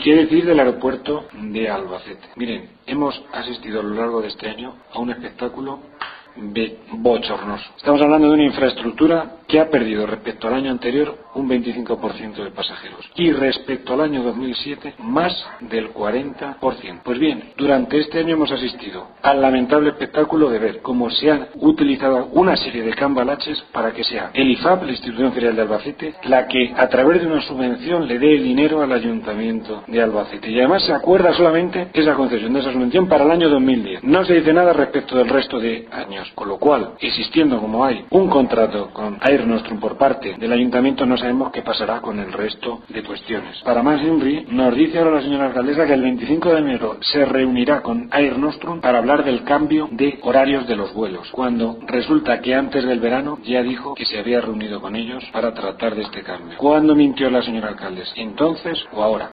qué decir del aeropuerto de Albacete? Miren, hemos asistido a lo largo de este año a un espectáculo bochornoso. Estamos hablando de una infraestructura que ha perdido respecto al año anterior un 25% de pasajeros y respecto al año 2007 más del 40%. Pues bien, durante este año hemos asistido al lamentable espectáculo de ver cómo se han utilizado una serie de cambalaches para que sea el IFAP, la Institución Ferial de Albacete, la que a través de una subvención le dé el dinero al Ayuntamiento de Albacete, y además se acuerda solamente esa concesión de esa subvención para el año 2010. No se dice nada respecto del resto de años. Con lo cual, existiendo como hay un contrato con Air Nostrum por parte del Ayuntamiento, no sabemos qué pasará con el resto de cuestiones. Para más INRI, nos dice ahora la señora alcaldesa que el 25 de enero se reunirá con Air Nostrum para hablar del cambio de horarios de los vuelos, cuando resulta que antes del verano ya dijo que se había reunido con ellos para tratar de este cambio. ¿Cuándo mintió la señora alcaldesa? ¿Entonces o ahora?